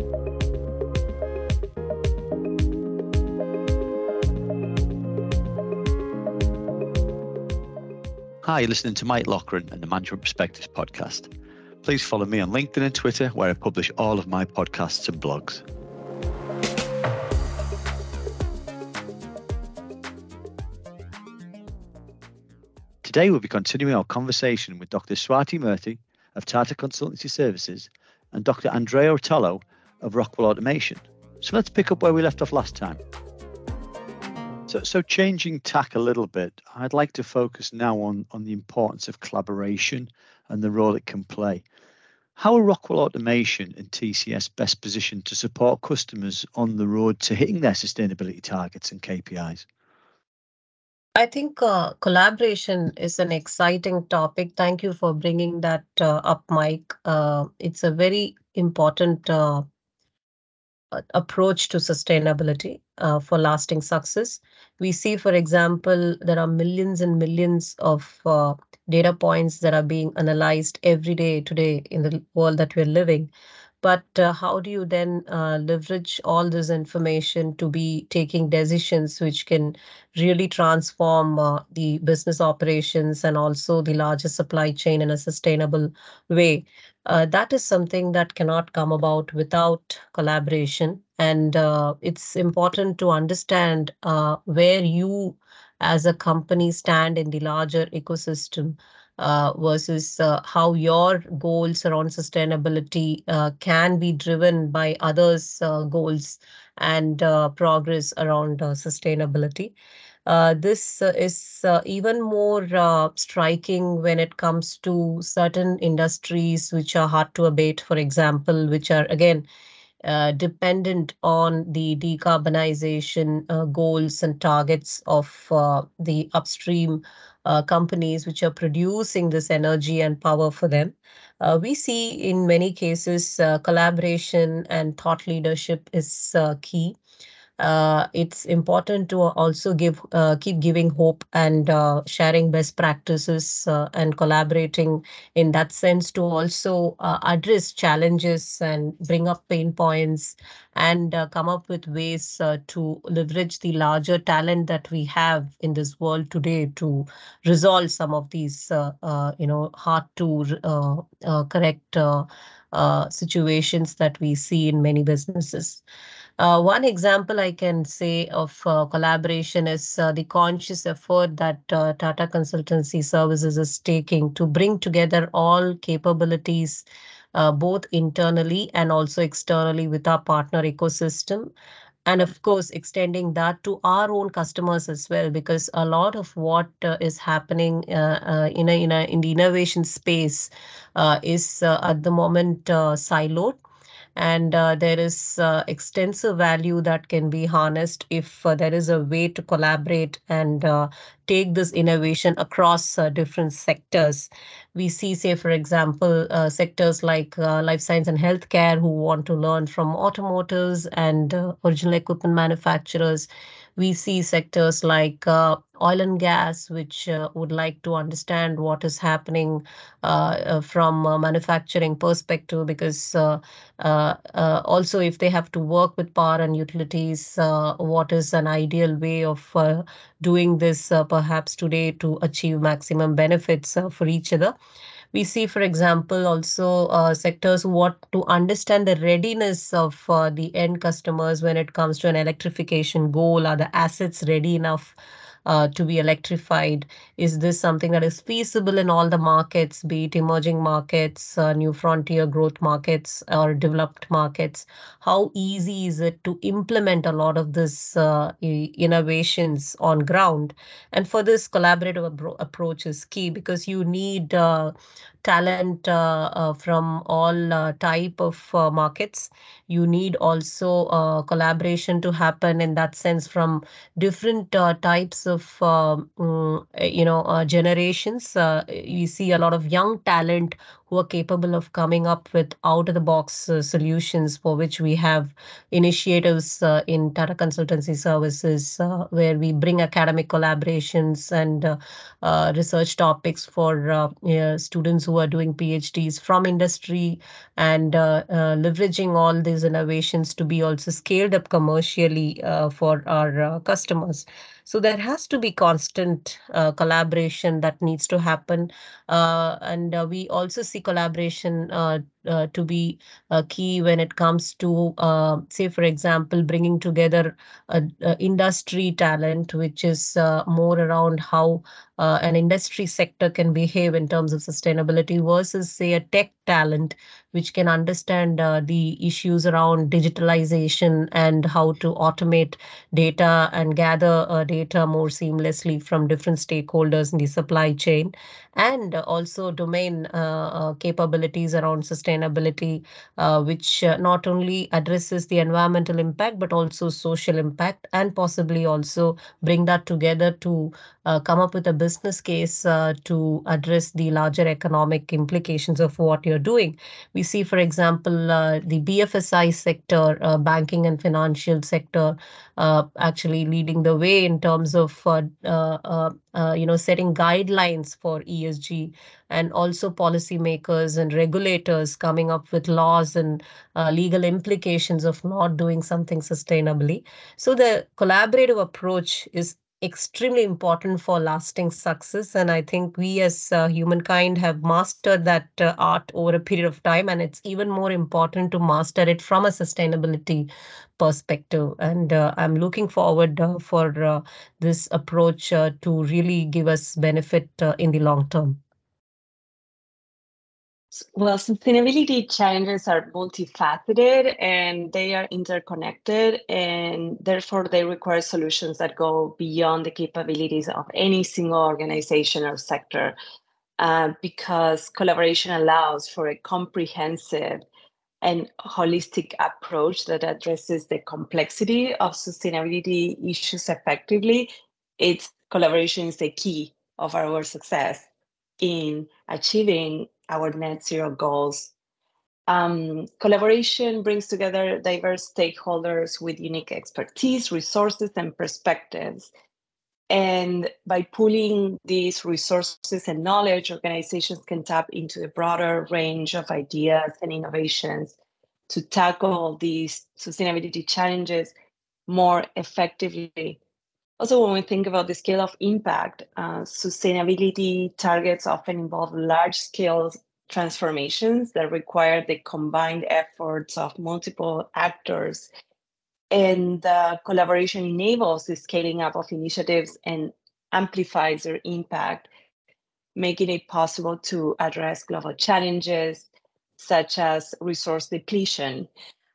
Hi, you're listening to Mike Loughran and the Management Perspectives podcast. Please follow me on LinkedIn and Twitter, where I publish all of my podcasts and blogs. Today we'll be continuing our conversation with Dr. Swati Murthy of Tata Consultancy Services and Dr. Andrea Otello of Rockwell Automation. So let's pick up where we left off last time. So changing tack a little bit, I'd like to focus now on the importance of collaboration and the role it can play. How are Rockwell Automation and TCS best positioned to support customers on the road to hitting their sustainability targets and KPIs? I think collaboration is an exciting topic. Thank you for bringing that up, Mike. It's a very important approach to sustainability for lasting success. We see, for example, there are millions and millions of data points that are being analyzed every day today in the world that we're living. But how do you then leverage all this information to be taking decisions which can really transform the business operations and also the larger supply chain in a sustainable way? That is something that cannot come about without collaboration. And it's important to understand where you as a company stand in the larger ecosystem versus how your goals around sustainability can be driven by others' goals and progress around sustainability. This is even more striking when it comes to certain industries which are hard to abate, for example, which are again dependent on the decarbonization goals and targets of the upstream companies which are producing this energy and power for them. We see in many cases collaboration and thought leadership is key. It's important to also keep giving hope and sharing best practices and collaborating in that sense to also address challenges and bring up pain points and come up with ways to leverage the larger talent that we have in this world today to resolve some of these hard to correct situations that we see in many businesses. One example I can say of collaboration is the conscious effort that Tata Consultancy Services is taking to bring together all capabilities, both internally and also externally with our partner ecosystem. And of course, extending that to our own customers as well, because a lot of what is happening in the innovation space is at the moment siloed. And there is extensive value that can be harnessed if there is a way to collaborate and take this innovation across different sectors. We see, say, for example, sectors like life science and healthcare who want to learn from automotives and original equipment manufacturers. We see sectors like oil and gas, which would like to understand what is happening from a manufacturing perspective, because also if they have to work with power and utilities, what is an ideal way of doing this perhaps today to achieve maximum benefits for each other. We see, for example, also sectors who want to understand the readiness of the end customers when it comes to an electrification goal. Are the assets ready enough to be electrified? Is this something that is feasible in all the markets, be it emerging markets, new frontier growth markets, or developed markets? How easy is it to implement a lot of this innovations on ground? And for this, collaborative approach is key, because you need talent from all type of markets. You need also collaboration to happen in that sense from different types of generations. You see a lot of young talent who are capable of coming up with out-of-the-box solutions, for which we have initiatives in Tata Consultancy Services, where we bring academic collaborations and research topics for students who are doing PhDs from industry, and leveraging all these innovations to be also scaled up commercially for our customers. So there has to be constant collaboration that needs to happen. And we also see collaboration to be key when it comes to, say, for example, bringing together industry talent, which is more around how an industry sector can behave in terms of sustainability, versus, say, a tech talent, which can understand the issues around digitalization and how to automate data and gather data more seamlessly from different stakeholders in the supply chain, and also domain capabilities around sustainability, which not only addresses the environmental impact but also social impact, and possibly also bring that together to come up with a business case to address the larger economic implications of what you're doing. We see, for example, the BFSI sector, banking and financial sector, actually leading the way in terms of setting guidelines for ESG, and also policymakers and regulators coming up with laws and legal implications of not doing something sustainably. So the collaborative approach is extremely important for lasting success, and I think we as humankind have mastered that art over a period of time, and it's even more important to master it from a sustainability perspective. And I'm looking forward for this approach to really give us benefit in the long term. Well, sustainability challenges are multifaceted and they are interconnected, and therefore they require solutions that go beyond the capabilities of any single organization or sector, because collaboration allows for a comprehensive and holistic approach that addresses the complexity of sustainability issues effectively. Its collaboration is the key of our success in achieving our net zero goals. Collaboration brings together diverse stakeholders with unique expertise, resources, and perspectives. And by pooling these resources and knowledge, organizations can tap into a broader range of ideas and innovations to tackle these sustainability challenges more effectively. Also, when we think about the scale of impact, sustainability targets often involve large-scale transformations that require the combined efforts of multiple actors. And collaboration enables the scaling up of initiatives and amplifies their impact, making it possible to address global challenges such as resource depletion.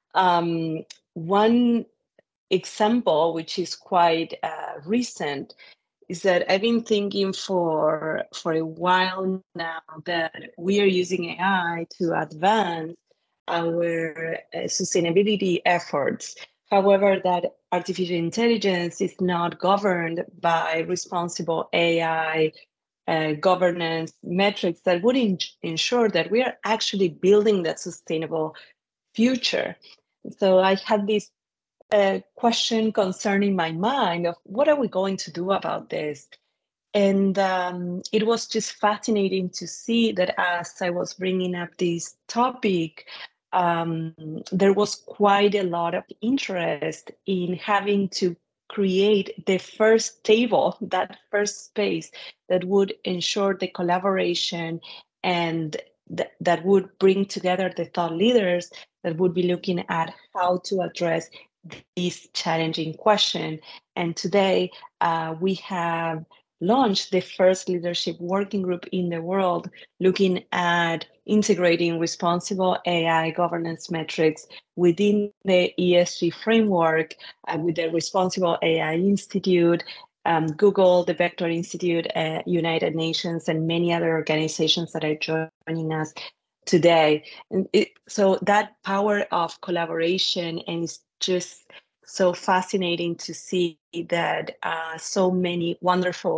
One example, which is quite recent, is that I've been thinking for a while now that we are using AI to advance our sustainability efforts. However, that artificial intelligence is not governed by responsible AI governance metrics that would ensure that we are actually building that sustainable future. So I had this question concerning my mind of what are we going to do about this? And it was just fascinating to see that as I was bringing up this topic, there was quite a lot of interest in having to create the first table, that first space that would ensure the collaboration and that would bring together the thought leaders that would be looking at how to address this challenging question. And today we have launched the first leadership working group in the world looking at integrating responsible AI governance metrics within the ESG framework with the Responsible AI Institute, Google, the Vector Institute, United Nations, and many other organizations that are joining us today. And so that power of collaboration, and it's just so fascinating to see that so many wonderful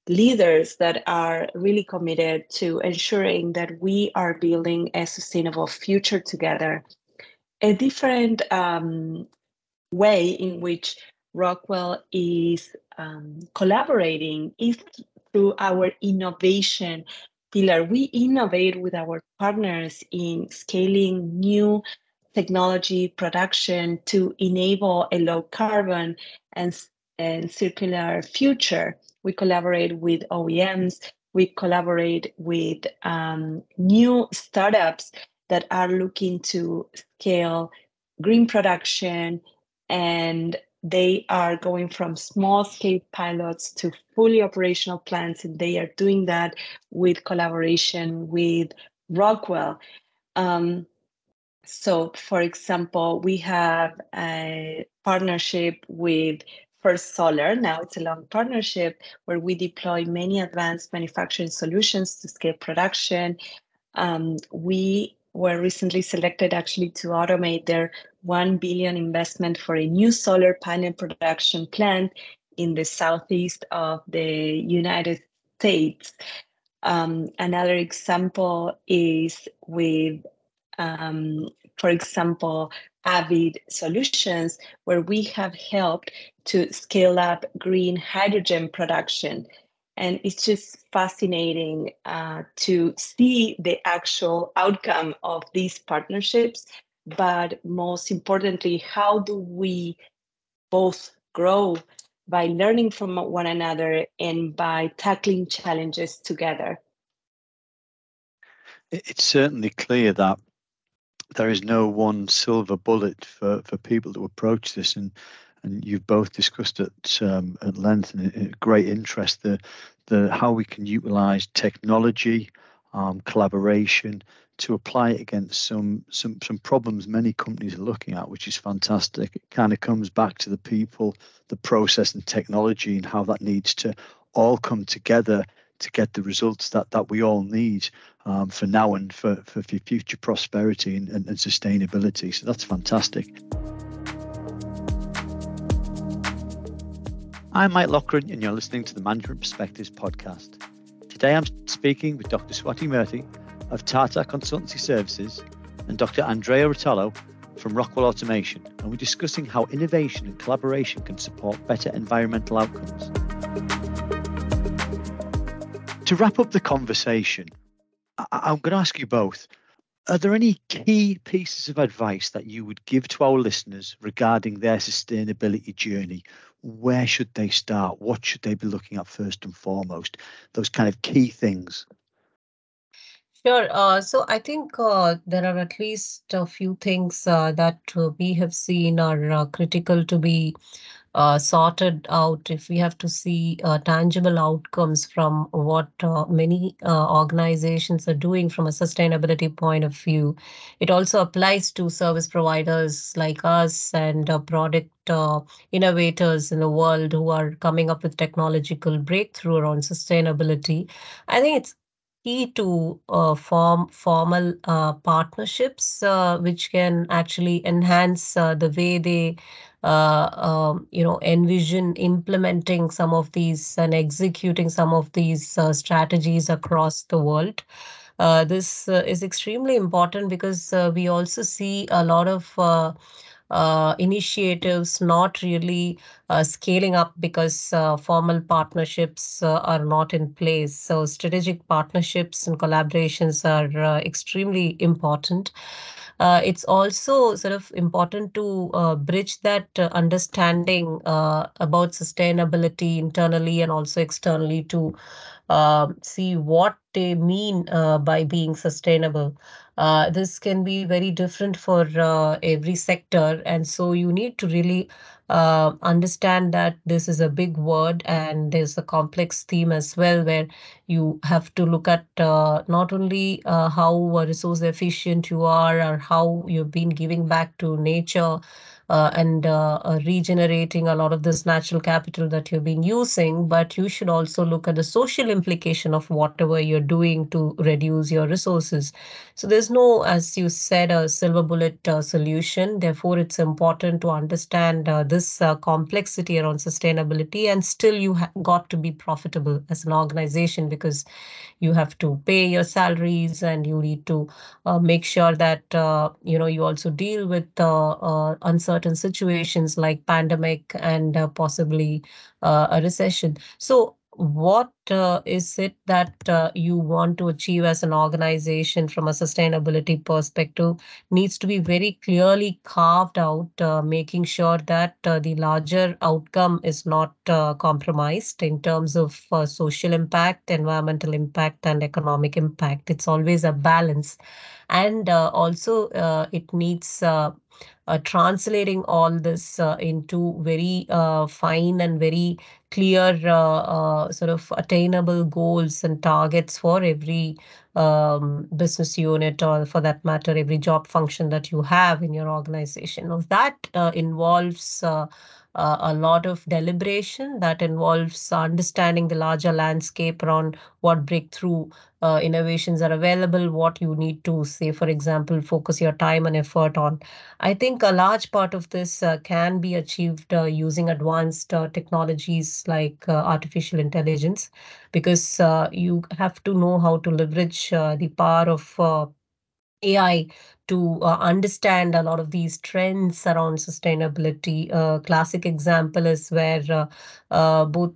leaders that are really committed to ensuring that we are building a sustainable future together. A different way in which Rockwell is collaborating is through our innovation pillar. We innovate with our partners in scaling new technology production to enable a low carbon and circular future. We collaborate with OEMs, we collaborate with new startups that are looking to scale green production, and they are going from small scale pilots to fully operational plants, and they are doing that with collaboration with Rockwell. So, for example, we have a partnership with First Solar. Now it's a long partnership where we deploy many advanced manufacturing solutions to scale production. We were recently selected actually to automate their 1 billion investment for a new solar panel production plant in the southeast of the United States. Another example is with for example, Avid Solutions, where we have helped to scale up green hydrogen production. And it's just fascinating to see the actual outcome of these partnerships. But most importantly, how do we both grow by learning from one another and by tackling challenges together? It's certainly clear that there is no one silver bullet for people to approach this, and you've both discussed it at length and in great interest the how we can utilize technology, collaboration to apply it against some problems many companies are looking at, which is fantastic. It kind of comes back to the people, the process, and technology, and how that needs to all come together to get the results that we all need for now and for future prosperity and sustainability. So that's fantastic. I'm Mike Loughran, and you're listening to the Management Perspectives podcast. Today I'm speaking with Dr. Swati Murthy of Tata Consultancy Services and Dr. Andrea Rotolo from Rockwell Automation, and we're discussing how innovation and collaboration can support better environmental outcomes. To wrap up the conversation, I'm going to ask you both, are there any key pieces of advice that you would give to our listeners regarding their sustainability journey? Where should they start? What should they be looking at first and foremost? Those kind of key things. Sure. So I think there are at least a few things that we have seen are critical to be sorted out if we have to see tangible outcomes from what many organizations are doing from a sustainability point of view. It also applies to service providers like us and product innovators in the world who are coming up with technological breakthrough around sustainability. I think it's key to form formal partnerships which can actually enhance the way they envision implementing some of these and executing some of these strategies across the world. This is extremely important because we also see a lot of initiatives not really scaling up because formal partnerships are not in place. So strategic partnerships and collaborations are extremely important. It's also sort of important to bridge that understanding about sustainability internally and also externally to see what they mean by being sustainable. This can be very different for every sector, and so you need to really understand that this is a big word and there's a complex theme as well, where you have to look at not only how resource efficient you are or how you've been giving back to nature and regenerating a lot of this natural capital that you've been using, but you should also look at the social implication of whatever you're doing to reduce your resources. So there's is no, as you said, a silver bullet solution. Therefore, it's important to understand this complexity around sustainability, and still you got to be profitable as an organization, because you have to pay your salaries and you need to make sure that you also deal with uncertain situations like pandemic and possibly a recession. So what is it that you want to achieve as an organization from a sustainability perspective needs to be very clearly carved out, making sure that the larger outcome is not compromised in terms of social impact, environmental impact, and economic impact. It's always a balance. And also it needs translating all this into very fine and very clear sort of attainable goals and targets for every business unit, or for that matter, every job function that you have in your organization. Now, that involves a lot of deliberation, that involves understanding the larger landscape around what breakthrough innovations are available, what you need to, say, for example, focus your time and effort on. I think a large part of this can be achieved using advanced technologies like artificial intelligence, because you have to know how to leverage the power of AI to understand a lot of these trends around sustainability. A classic example is where both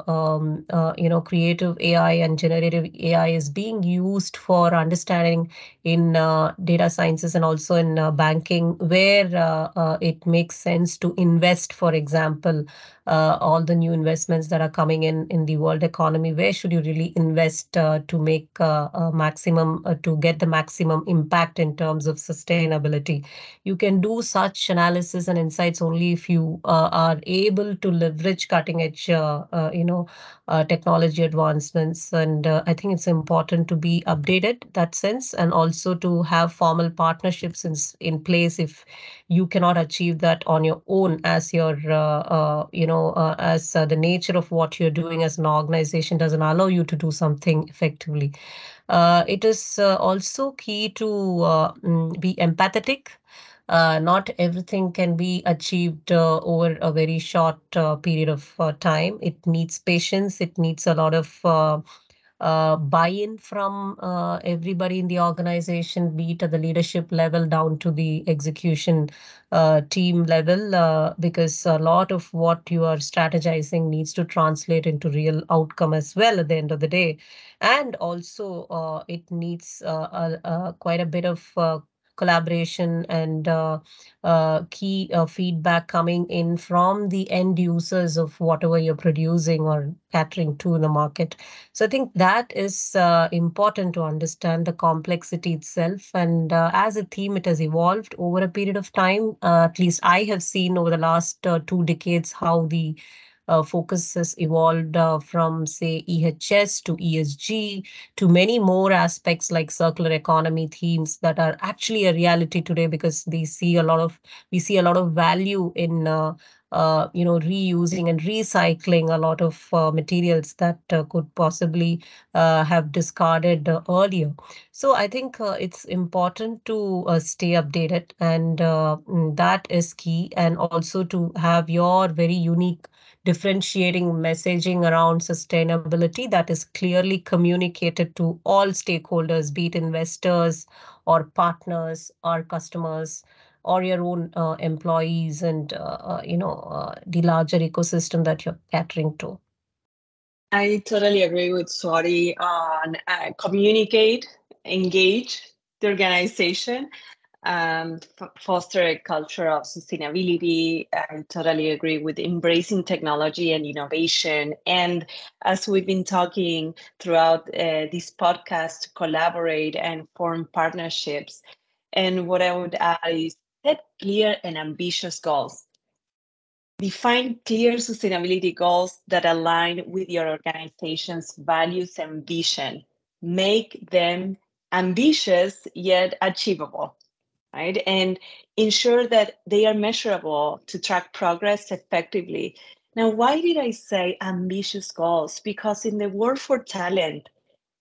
creative AI and generative AI is being used for understanding in data sciences and also in banking, where it makes sense to invest, for example, all the new investments that are coming in the world economy. Where should you really invest to make maximum, to get the maximum impact in terms of sustainability? You can do such analysis and insights only if you are able to leverage cutting edge, technology advancements. And I think it's important to be updated in that sense, and also to have formal partnerships in place if you cannot achieve that on your own, as your the nature of what you're doing as an organization doesn't allow you to do something effectively. It is also key to be empathetic. Not everything can be achieved over a very short period of time. It needs patience. It needs a lot of buy-in from everybody in the organization, be it at the leadership level down to the execution team level, because a lot of what you are strategizing needs to translate into real outcome as well at the end of the day. And also it needs quite a bit of collaboration and key feedback coming in from the end users of whatever you're producing or catering to in the market. So I think that is important to understand the complexity itself. And as a theme, it has evolved over a period of time. At least I have seen over the last 2 decades how the focus has evolved from, say, EHS to ESG to many more aspects like circular economy themes that are actually a reality today, because we see a lot of value in reusing and recycling a lot of materials that could possibly have discarded earlier. So I think it's important to stay updated, and that is key. And also to have your very unique differentiating messaging around sustainability that is clearly communicated to all stakeholders, be it investors or partners or customers or your own employees, and the larger ecosystem that you're catering to. I totally agree with Swati on communicate, engage the organization, and foster a culture of sustainability. I totally agree with embracing technology and innovation. And as we've been talking throughout this podcast, collaborate and form partnerships. And what I would add is set clear and ambitious goals. Define clear sustainability goals that align with your organization's values and vision. Make them ambitious yet achievable, right? And ensure that they are measurable to track progress effectively. Now, why did I say ambitious goals? Because in the war for talent,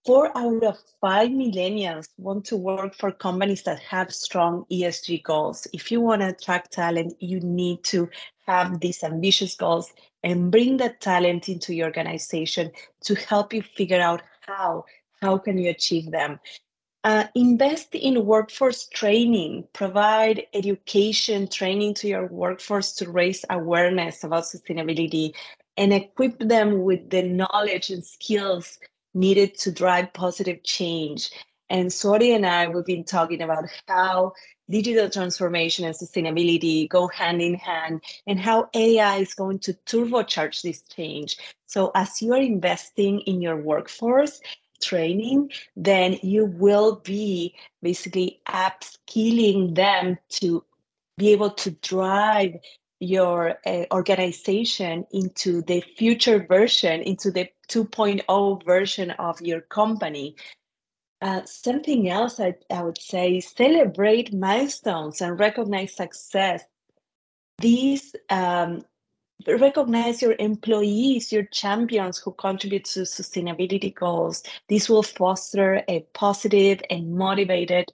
4 out of 5 millennials want to work for companies that have strong ESG goals. If you want to attract talent, you need to have these ambitious goals and bring that talent into your organization to help you figure out how can you achieve them. Invest in workforce training, provide education training to your workforce to raise awareness about sustainability and equip them with the knowledge and skills needed to drive positive change. And Swati and I, we've been talking about how digital transformation and sustainability go hand in hand and how AI is going to turbocharge this change. So as you are investing in your workforce training, then you will be basically upskilling them to be able to drive your organization into the future version, into the 2.0 version of your company. Something else I would say, celebrate milestones and recognize success. These recognize your employees, your champions who contribute to sustainability goals. This will foster a positive and motivated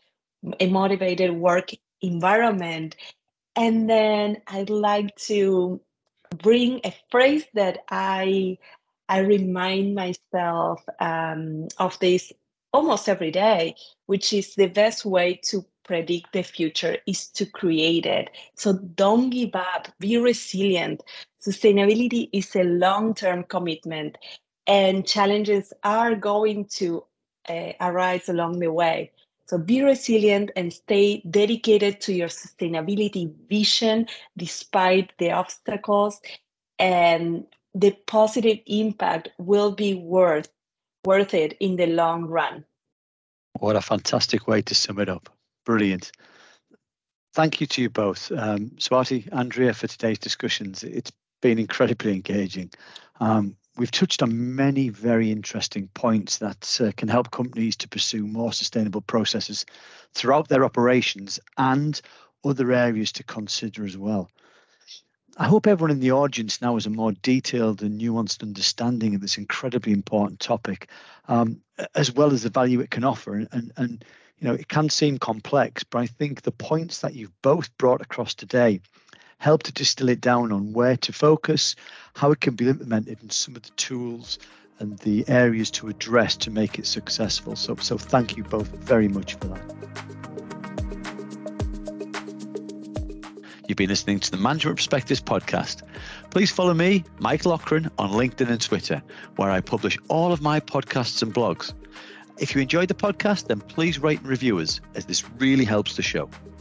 work environment. And then I'd like to bring a phrase that I remind myself of this almost every day, which is the best way to predict the future is to create it. So don't give up, be resilient. Sustainability is a long-term commitment and challenges are going to arise along the way. So be resilient and stay dedicated to your sustainability vision despite the obstacles, and the positive impact will be worth it in the long run. What a fantastic way to sum it up. Brilliant. Thank you to you both, Swati, Andrea, for today's discussions. It's been incredibly engaging. We've touched on many very interesting points that can help companies to pursue more sustainable processes throughout their operations and other areas to consider as well. I hope everyone in the audience now has a more detailed and nuanced understanding of this incredibly important topic, as well as the value it can offer. And you know, it can seem complex, but I think the points that you've both brought across today help to distill it down on where to focus, how it can be implemented, and some of the tools and the areas to address to make it successful. So thank you both very much for that. You've been listening to the Management Perspectives podcast. Please follow me, Michael Ocran, on LinkedIn and Twitter, where I publish all of my podcasts and blogs. If you enjoyed the podcast, then please rate and review us, as this really helps the show.